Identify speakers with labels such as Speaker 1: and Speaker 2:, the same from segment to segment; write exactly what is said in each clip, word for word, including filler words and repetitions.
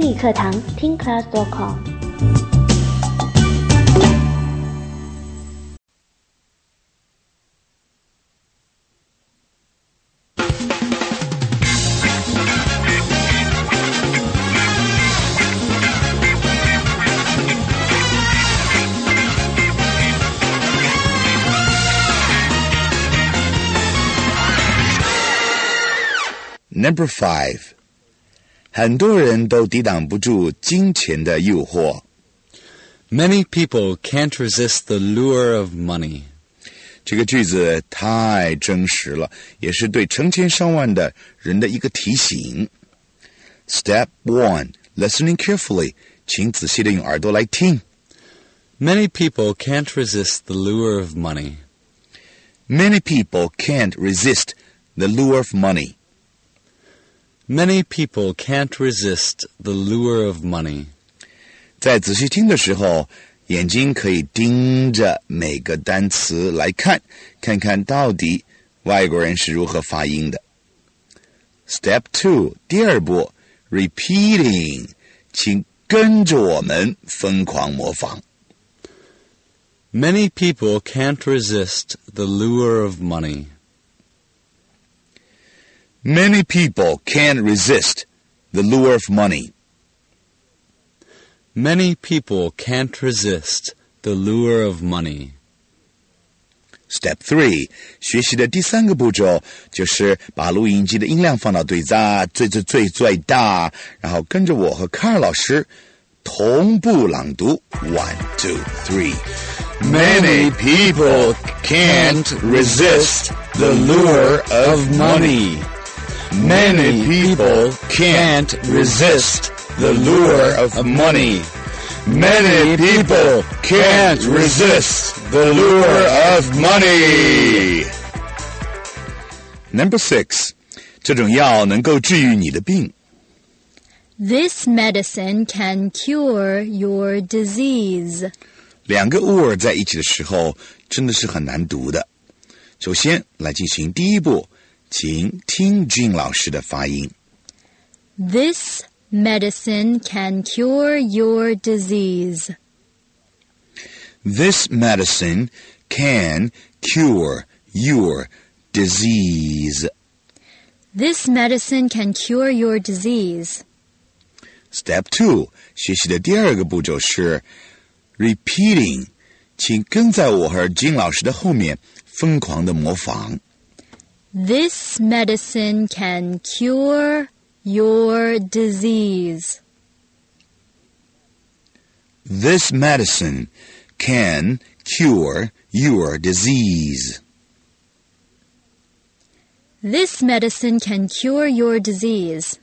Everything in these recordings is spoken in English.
Speaker 1: 英语课堂听 class dot com。
Speaker 2: Number five. 很多人都抵挡不住金钱的诱惑。
Speaker 3: Many people can't resist the lure of money.
Speaker 2: 这个句子太真实了，也是对成千上万的人的一个提醒。Step one. Listening carefully. 请仔细地用耳朵来听。
Speaker 3: Many people can't resist the lure of money.
Speaker 2: Many people can't resist the lure of money.Many
Speaker 3: people can't resist the lure of money.
Speaker 2: 在仔细听的时候，眼睛可以盯着每个单词来看，看看到底外国人是如何发音的。Step two. 第二步 Repeating. 请跟着我们疯狂模仿。
Speaker 3: Many people can't resist the lure of
Speaker 2: money.Many people can't resist the lure of money.
Speaker 3: Many people can't resist the lure of money.
Speaker 2: Step three. 学习的第三个步骤就是把录音机的音量放到最大、最最最最大，然后跟着我和卡尔老师同步朗读。One, two, three. Many people can't resist the lure of money.Many people can't resist the lure of money. Many people can't resist the lure of money. Number six. 这种药能够治愈你的病。
Speaker 4: This medicine can cure your disease.
Speaker 2: 两个 or 在一起的时候真的是很难读的。首先来进行第一步，请听 Jean 老师的发音。
Speaker 4: This medicine can cure your disease.
Speaker 2: This medicine can cure your disease.
Speaker 4: This medicine can cure your disease.
Speaker 2: Step two. 学习的第二个步骤是 Repeating. 请跟在我和 Jean 老师的后面疯狂的模仿。
Speaker 4: This medicine can cure your disease.
Speaker 2: This medicine can cure your disease.
Speaker 4: This medicine can cure your disease.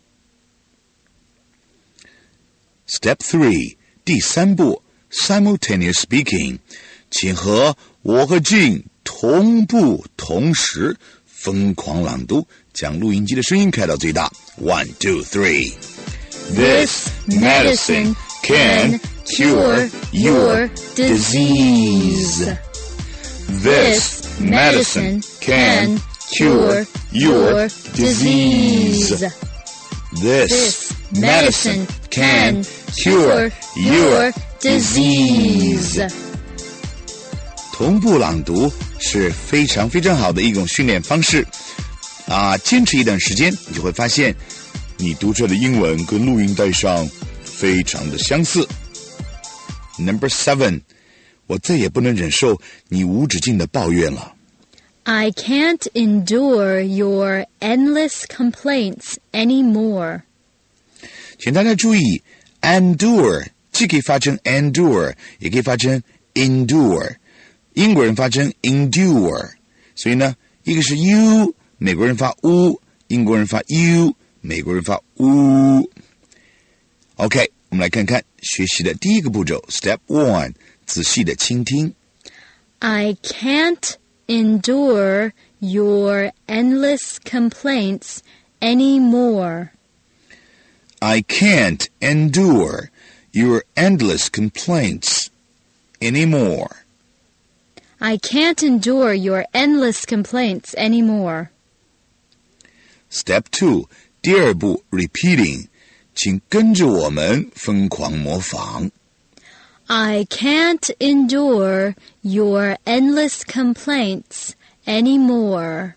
Speaker 2: Step three. 第三步 Simultaneous speaking. 请和我和 Jean 同步同时疯狂朗读，将录音机的声音开到最大。One, two, three. This medicine can cure your disease. This medicine can cure your disease. This medicine can cure your disease. 同步朗读是非常非常好的一种训练方式啊！坚持一段时间，你就会发现你读出来的英文跟录音带上非常的相似。Number seven. 我再也不能忍受你无止境的抱怨了。
Speaker 4: I can't endure your endless complaints anymore.
Speaker 2: 请大家注意 endure 既可以发成 endure 也可以发成 endure， 英国人发成 endure， 所以呢一个是 u 美国人发 u， 英国人发 u， 美国人发 u。 OK， 我们来看看学习的第一个步骤 Step one， 仔细的倾听。
Speaker 4: I can't endure your endless complaints anymore.
Speaker 2: I can't endure your endless complaints anymore.
Speaker 4: I can't endure your endless complaints anymore.
Speaker 2: Step two, 第二步 repeating， 请跟着我们疯狂模仿。
Speaker 4: I can't endure your endless complaints anymore.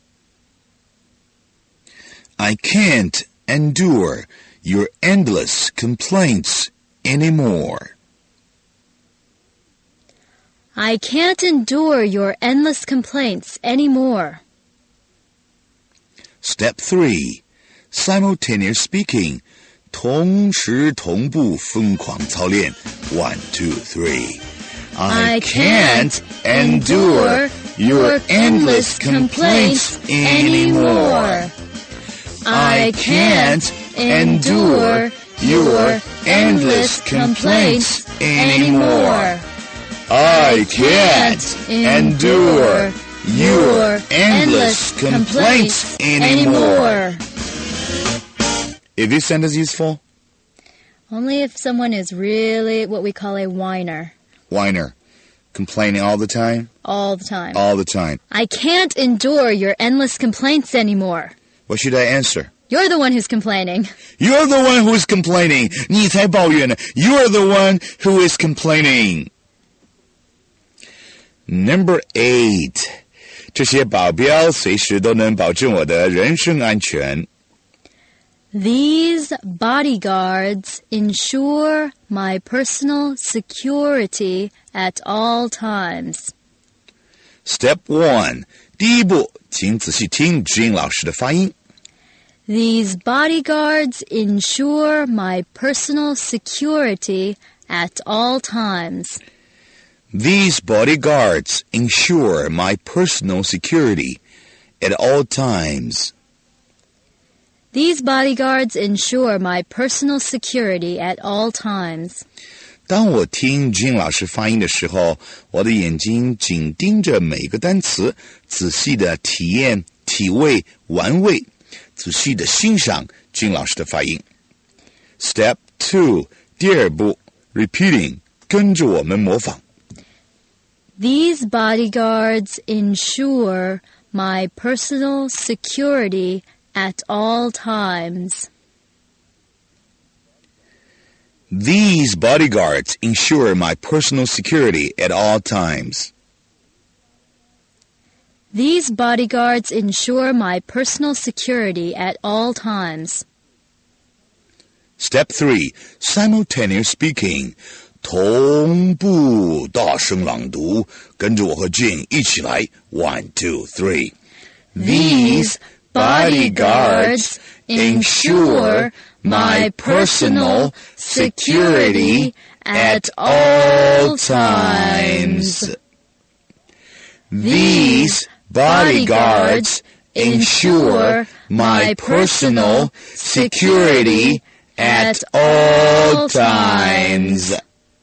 Speaker 2: I can't endure your endless complaints anymore.
Speaker 4: I can't endure your endless complaints anymore.
Speaker 2: Step three. Simultaneous speaking. 同时同步疯狂操练 One, two, three.
Speaker 4: I can't endure your endless complaints anymore. I can't endure your endless complaints anymore.
Speaker 2: I can't endure your endless complaints anymore. Is this sentence useful?
Speaker 4: Only if someone is really what we call a whiner.
Speaker 2: Whiner. Complaining all the time?
Speaker 4: All the time.
Speaker 2: All the time.
Speaker 4: I can't endure your endless complaints anymore.
Speaker 2: What should I answer?
Speaker 4: You're the one who's complaining.
Speaker 2: You're the one who is complaining. 你才抱怨呢. You're the one who is complaining. Number eight. 这些保镖随时都能保证我的人身安全。
Speaker 4: These bodyguards ensure my personal security at all times.
Speaker 2: Step one. 第一步，请仔细听 Jean 老师的发音。
Speaker 4: These bodyguards ensure my personal security at all times.
Speaker 2: These bodyguards ensure my personal security at all times.
Speaker 4: These bodyguards ensure my personal security at all times.
Speaker 2: 当我听 Jean 老师发音的时候，我的眼睛紧盯着每个单词，仔细的体验、体味、玩味，仔细的欣赏 Jean 老师的发音。Step two. 第二步 Repeating. 跟着我们模仿。
Speaker 4: These bodyguards ensure my personal security at all times.
Speaker 2: These bodyguards ensure my personal security at all times.
Speaker 4: These bodyguards ensure my personal security at all times.
Speaker 2: Step three. Simultaneous speaking. 同步大声朗读，跟着我和 Jean 一起来 One, two, three.
Speaker 4: These bodyguards ensure my personal security at all times.
Speaker 2: These bodyguards ensure my personal security at all times.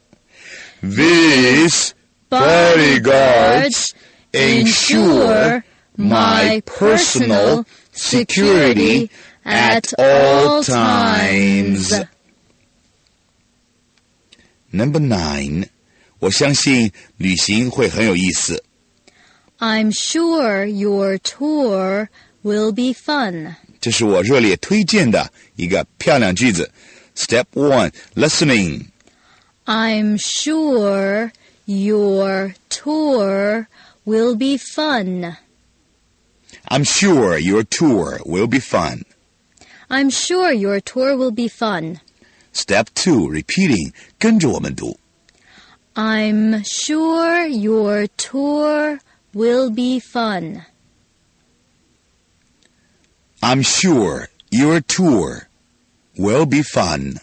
Speaker 2: These bodyguards ensure my personal security at all times. Number nine. 我相信旅行会很有意思。
Speaker 4: I'm sure your tour will be fun.
Speaker 2: 这是我热烈推荐的一个漂亮句子。Step one. Listening.
Speaker 4: I'm sure your tour will be fun.
Speaker 2: I'm sure your tour will be fun.
Speaker 4: I'm sure your tour will be fun.
Speaker 2: Step two. Repeating. 跟着我们读。
Speaker 4: I'm sure your tour will be fun.
Speaker 2: I'm sure your tour will be fun.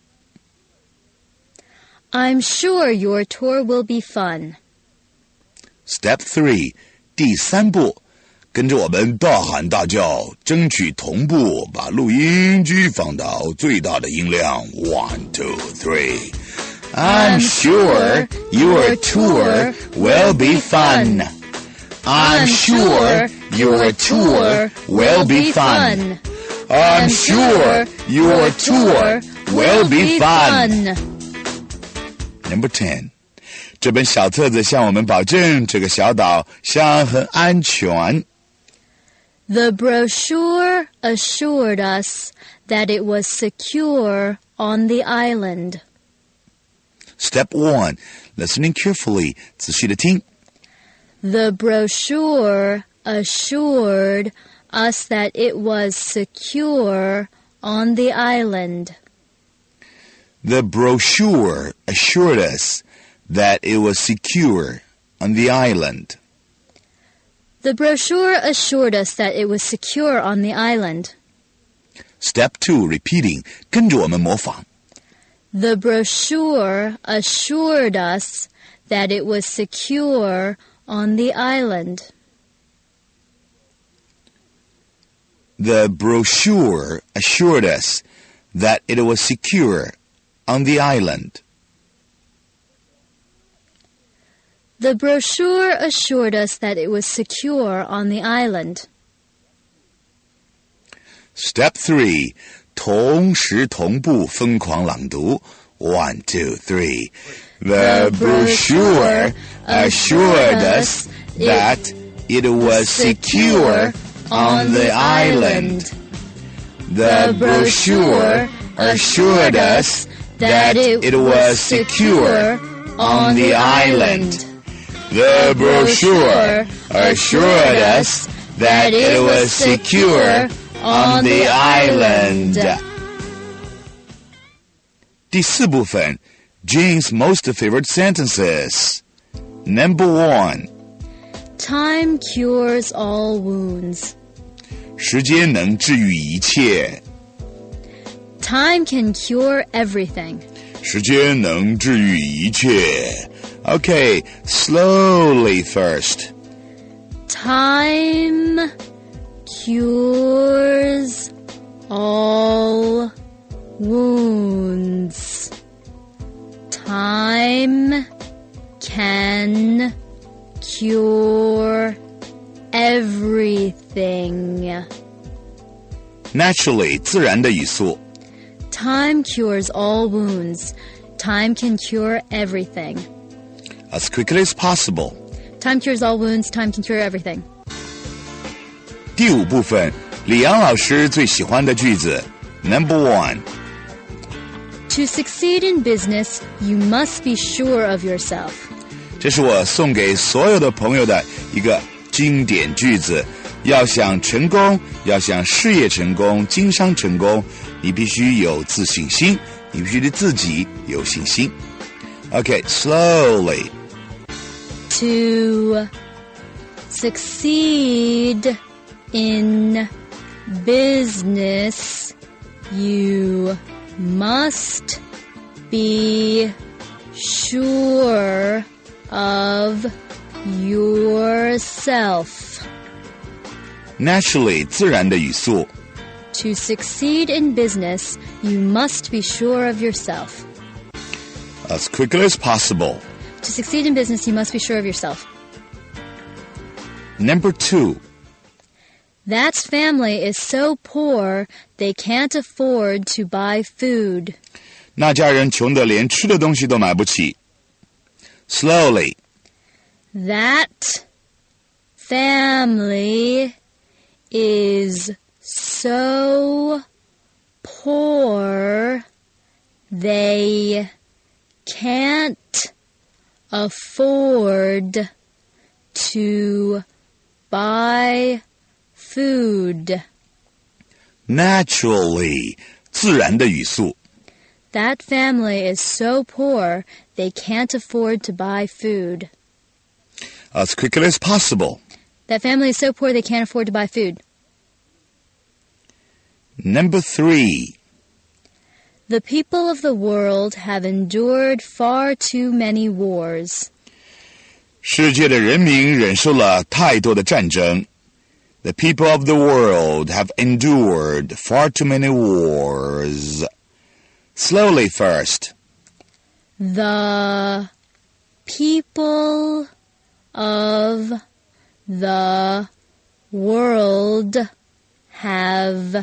Speaker 4: I'm sure your tour will be fun.
Speaker 2: Step three. 第三步，跟着我们大喊大叫，争取同步，把录音机放到最大的音量。One, two, three. I'm sure your tour will be fun. I'm sure your tour will be fun. I'm sure your tour will be fun. Number ten. 这本小册子向我们保证，这个小岛将很安全。
Speaker 4: The brochure assured us that it was secure on the island.
Speaker 2: Step one, listening carefully, 仔细地听。
Speaker 4: The brochure assured us that it was secure on the island.
Speaker 2: The brochure assured us that it was secure on the island.
Speaker 4: The brochure assured us that it was secure on the island.
Speaker 2: Step two, repeating, 跟着我们模仿。
Speaker 4: The brochure assured us that it was secure on the island.
Speaker 2: The brochure assured us that it was secure on the island.
Speaker 4: The brochure assured us that it was secure on the island.
Speaker 2: Step three, 同时同步疯狂朗读。One, two, three. The brochure assured us that it was secure on the island. The brochure assured us that it was secure on the island. The brochure assured us that it was secure on the island. 第四部分 Jane's most favorite sentences. Number one.
Speaker 4: Time cures all wounds.
Speaker 2: 时间能治愈一切。
Speaker 4: Time can cure everything.
Speaker 2: 时间能治愈一切。Okay, slowly first.
Speaker 4: Time cures all wounds. Time can cure everything.
Speaker 2: Naturally, 自然的语速。
Speaker 4: Time cures all wounds. Time can cure everything.
Speaker 2: As quickly as possible.
Speaker 4: Time cures all wounds. Time can cure everything.
Speaker 2: 第五部分，李阳老师最喜欢的句子。Number one.
Speaker 4: To succeed in business, you must be sure of yourself.
Speaker 2: 这是我送给所有的朋友的一个经典句子。要想成功，要想事业成功，经商成功，你必须有自信心，你必须对自己有信心。Okay, slowly.
Speaker 4: To succeed in business, you must be sure of yourself.
Speaker 2: Naturally, 自然的语速。
Speaker 4: To succeed in business, you must be sure of yourself.
Speaker 2: As quickly as possible.
Speaker 4: To succeed in business, you must be sure of yourself.
Speaker 2: Number two.
Speaker 4: That family is so poor, they can't afford to buy food.
Speaker 2: 那家人穷得连吃的东西都买不起。Slowly.
Speaker 4: That family is so poor, they can't afford to buy food.
Speaker 2: Naturally, 自然的语速。
Speaker 4: That family is so poor, they can't afford to buy food.
Speaker 2: As quickly as possible.
Speaker 4: That family is so poor, they can't afford to buy food.
Speaker 2: Number three.
Speaker 4: The people of the world have endured far too many wars.
Speaker 2: 世界的人民忍受了太多的战争。The people of the world have endured far too many wars. Slowly first.
Speaker 4: The people of the world have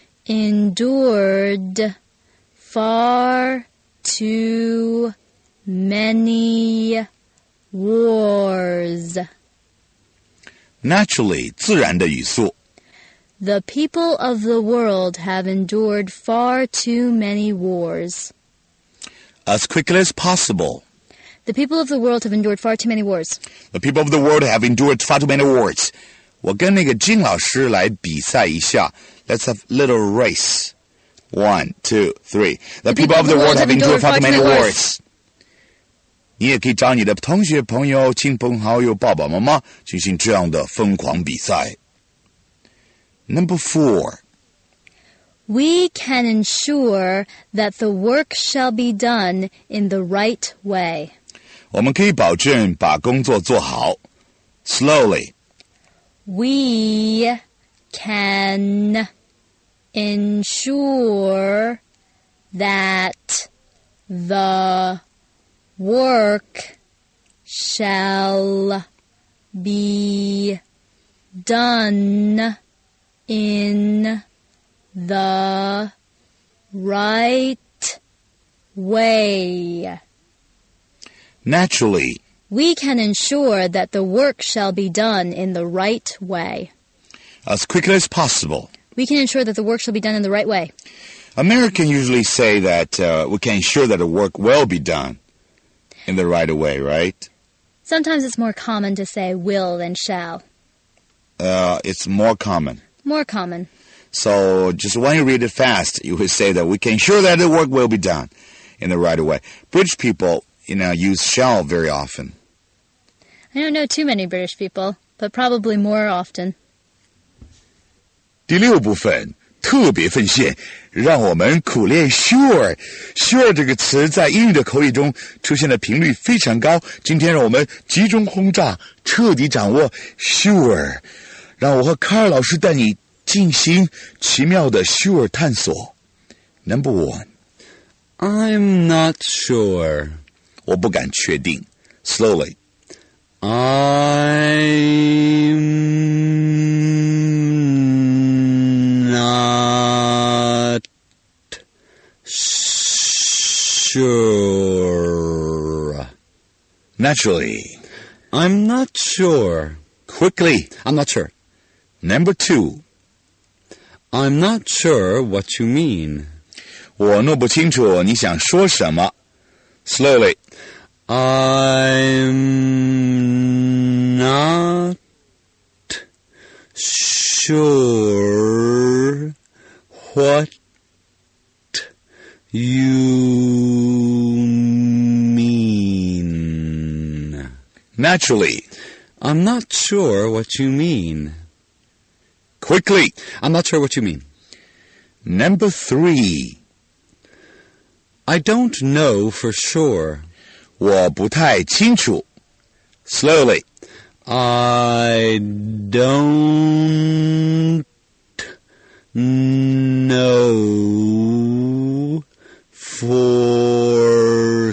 Speaker 4: endured far too many wars.
Speaker 2: Naturally, 自然的语速。
Speaker 4: The people of the world have endured far too many wars.
Speaker 2: As quickly as possible.
Speaker 4: The people of the world have endured far too many wars.
Speaker 2: The people of the world have endured far too many wars. 我跟那个金老师来比赛一下。Let's have a little race. One, two, three. The, the people, people of the world have endured far too many wars. 你也可以找你的同学、朋友、亲朋好友、爸爸妈妈进行这样的疯狂比赛。Number four.
Speaker 4: We can ensure that the work shall be done in the right way.
Speaker 2: 我们可以保证把工作做好。Slowly.
Speaker 4: We can ensure that the work shall be done in the right way.
Speaker 2: Naturally.
Speaker 4: We can ensure that the work shall be done in the right way.
Speaker 2: As quickly as possible.
Speaker 4: We can ensure that the work shall be done in the right way.
Speaker 2: Americans usually say that uh, we can ensure that the work will be done in the right way, right?
Speaker 4: Sometimes it's more common to say will than shall.
Speaker 2: Uh, it's more common.
Speaker 4: More common.
Speaker 2: So just when you read it fast, you will say that we can ensure that the work will be done in the right way. British people, you know, use shall very often.
Speaker 4: I don't know too many British people, but probably more often.
Speaker 2: 第六部分特别分线，让我们苦练 sure。sure 这个词在英语的口语中出现的频率非常高。今天让我们集中轰炸，彻底掌握 sure。让我和卡尔老师带你进行奇妙的 sure 探索。Number one.
Speaker 3: I'm not sure.
Speaker 2: 我不敢确定。Slowly.
Speaker 3: I'm not sure.
Speaker 2: Naturally.
Speaker 3: I'm not sure.
Speaker 2: Quickly.
Speaker 3: I'm not sure.
Speaker 2: Number two.
Speaker 3: I'm not sure what you mean.
Speaker 2: 我弄不清楚你想说什么。Slowly.
Speaker 3: I'm not sure what you mean.
Speaker 2: Naturally.
Speaker 3: I'm not sure what you mean.
Speaker 2: Quickly.
Speaker 3: I'm not sure what you mean.
Speaker 2: Number three.
Speaker 3: I don't know for sure.
Speaker 2: 我不太清楚。Slowly.
Speaker 3: I don't know for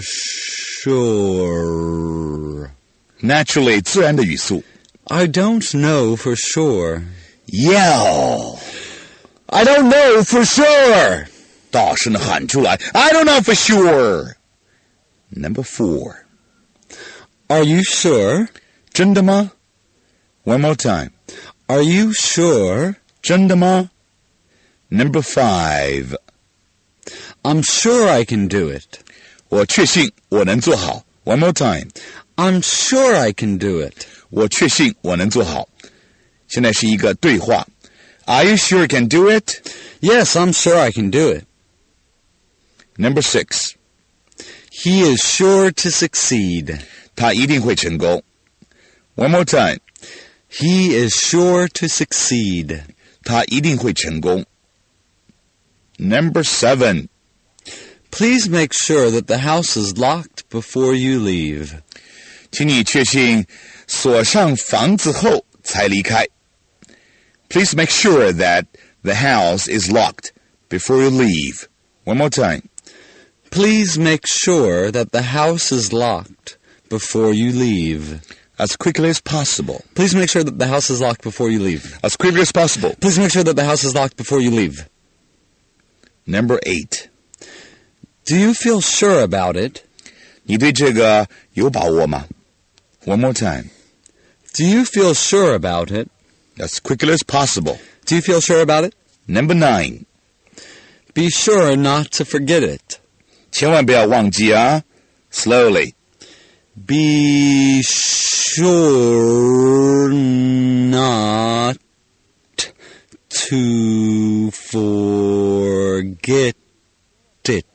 Speaker 3: sure.
Speaker 2: Naturally, 自然的语速。
Speaker 3: I don't know for sure.
Speaker 2: Yell. I don't know for sure. 大声地喊出来。I don't know for sure. Number four.
Speaker 3: Are you sure?
Speaker 2: 真的吗？ One more time.
Speaker 3: Are you sure?
Speaker 2: 真的吗？ Number five.
Speaker 3: I'm sure I can do it.
Speaker 2: 我确信我能做好。One more time.
Speaker 3: I'm sure I can do it.
Speaker 2: 我确信我能做好。现在是一个对话。Are you sure you can do it?
Speaker 3: Yes, I'm sure I can do it.
Speaker 2: Number six.
Speaker 3: He is sure to succeed.
Speaker 2: 他一定会成功。One more time.
Speaker 3: He is sure to succeed.
Speaker 2: 他一定会成功。Number seven.
Speaker 3: Please make sure that the house is locked before you leave.
Speaker 2: 请你确信锁上房子后才离开。Please make sure that the house is locked before you leave. One more time.
Speaker 3: Please make sure that the house is locked before you leave.
Speaker 2: As quickly as possible.
Speaker 3: Please make sure that the house is locked before you leave.
Speaker 2: As quickly as possible.
Speaker 3: Please make sure that the house is locked before you leave.
Speaker 2: Number eight.
Speaker 3: Do you feel sure about it?
Speaker 2: 你对这个有把握吗？ One more time.
Speaker 3: Do you feel sure about it?
Speaker 2: As quickly as possible.
Speaker 3: Do you feel sure about it?
Speaker 2: Number nine.
Speaker 3: Be sure not to forget it.
Speaker 2: 千万不要忘记啊 Slowly.
Speaker 3: Be sure not to forget it.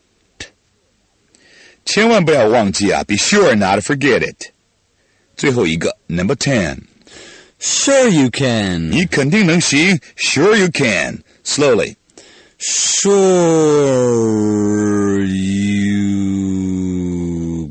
Speaker 2: 千万不要忘记啊 Be sure not to forget it. 最后一个 Number ten.
Speaker 3: Sure you can.
Speaker 2: 你肯定能行 Sure you can. Slowly.
Speaker 3: Sure you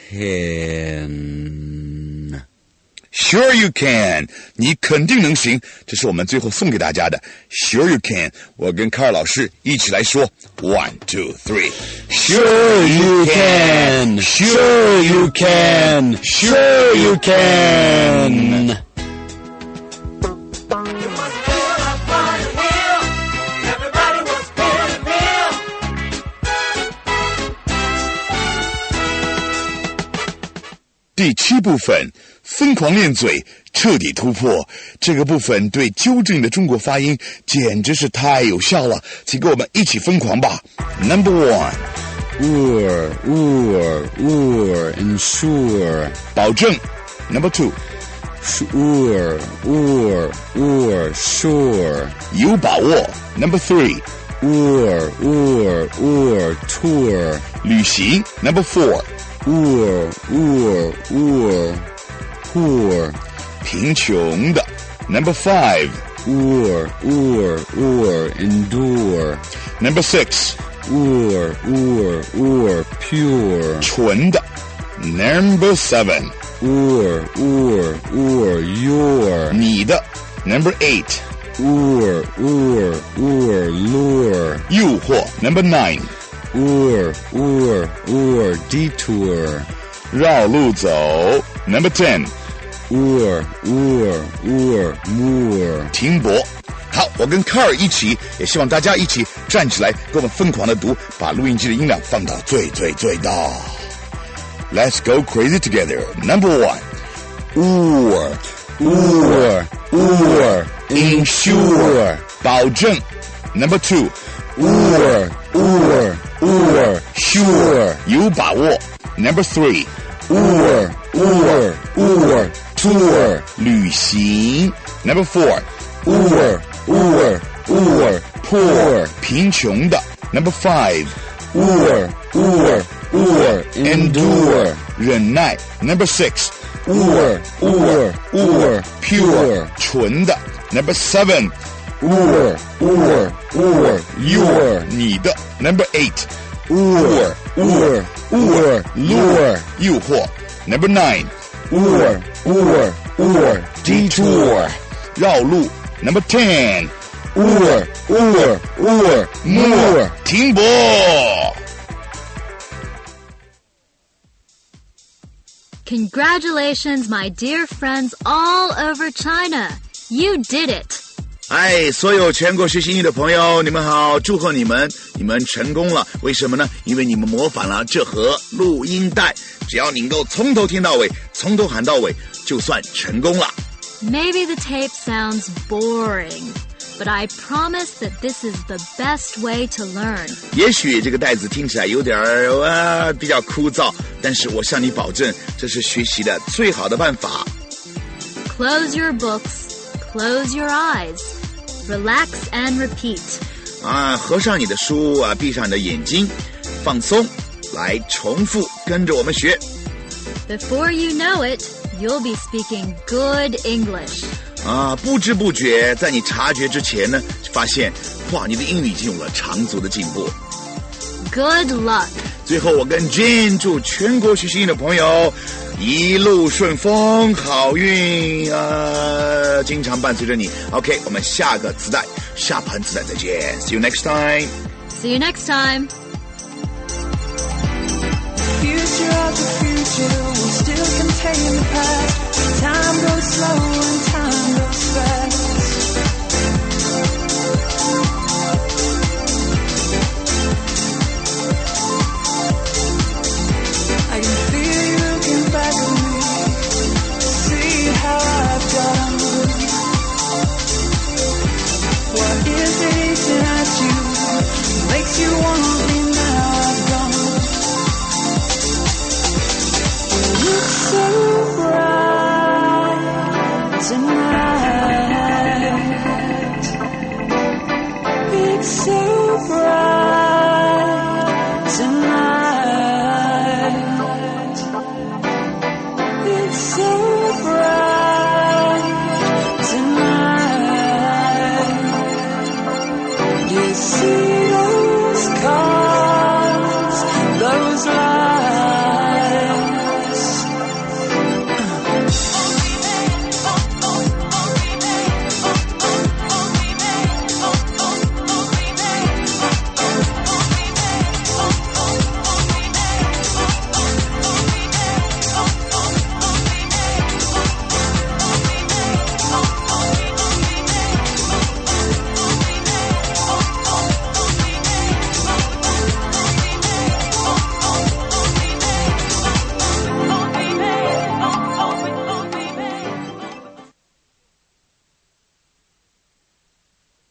Speaker 3: can.
Speaker 2: Sure you can. 你肯定能行。这是我们最后送给大家的 Sure you can. 我跟卡尔老师一起来说 One, two, three.
Speaker 3: Sure you can. Sure you can. Sure you can.
Speaker 5: You must fill up on your wheel. Everybody was feeling real.
Speaker 2: 第七部分疯狂练嘴彻底突破，这个部分对纠正你的中国发音简直是太有效了，请跟我们一起疯狂吧。 Number one.
Speaker 3: Or, or, or, ensure.
Speaker 2: 保证 Number two.
Speaker 3: Or, or, or, sure.
Speaker 2: 有把握 Number three.
Speaker 3: Or, or, or, tour.
Speaker 2: 旅行 Number four.
Speaker 3: Or, or, or, poor.
Speaker 2: 贫穷的 Number five.
Speaker 3: Or, or, or, endure.
Speaker 2: Number six.
Speaker 3: Or, or, or, pure.
Speaker 2: 纯的 Number seven.
Speaker 3: Or, or, or, your.
Speaker 2: 你的 Number eight.
Speaker 3: Or, or, or, lure.
Speaker 2: 诱惑 Number nine.
Speaker 3: Or, or, or, detour.
Speaker 2: 绕路走 Number ten.
Speaker 3: Or, or, or, moor.
Speaker 2: 停泊。好，我跟卡尔一起，也希望大家一起站起来，跟我们疯狂的读，把录音机的音量放到最最最大。Let's go crazy together. Number one. Or,
Speaker 3: Or, or,
Speaker 2: ensure. 保证 Number two.
Speaker 3: Or, or, or, sure.
Speaker 2: 有把握 Number three.
Speaker 3: Or, or, or, tour.
Speaker 2: 旅行 Number four.
Speaker 3: Or, or, or, poor.
Speaker 2: 贫穷的 Number five.
Speaker 3: Or, or, or, endure.
Speaker 2: 忍耐 Number six.
Speaker 3: Or, or, or, pure.
Speaker 2: 纯的 Number seven.
Speaker 3: Or, or, or, your.
Speaker 2: 你的 Number eight.
Speaker 3: Or, or, or, lure.
Speaker 2: 诱惑 Number nine.
Speaker 3: Or, or, or, detour.
Speaker 2: 绕路 Number ten.
Speaker 3: Or, or, or, moor.
Speaker 2: 停泊。
Speaker 4: Congratulations, my dear friends all over China. You did it.
Speaker 2: 哎，所有全国学习英语的朋友，你们好，祝贺你们，你们成功了。为什么呢？因为你们模仿了这盒录音带，只要你能够从头听到尾，从头喊到尾，就算成功了。
Speaker 4: Maybe the tape sounds boring, but I promise that this is the best way to learn.
Speaker 2: 也许这个带子听起来有点儿呃比较枯燥，但是我向你保证，这是学习的最好的办法。
Speaker 4: Close your books, close your eyes, relax and repeat.
Speaker 2: 啊，合上你的书啊，闭上你的眼睛，放松，来重复跟着我们学。
Speaker 4: Before you know it, you'll be speaking good English.
Speaker 2: 啊，不知不觉，在你察觉之前呢，发现，哇，你的英语已经有了长足的进步。
Speaker 4: Good luck.
Speaker 2: 最后，我跟 Jane 祝全国学习英语的朋友一路顺风，好运啊，经常伴随着你。OK， 我们下个磁带，下盘磁带再见 ，See you next time.
Speaker 4: See you next time.
Speaker 5: Future of the future will still contain the past. Time goes slow and time goes fast. I can feel you looking back at me. See how I've done. It's so bright tonight. It's so bright tonight. Do you see?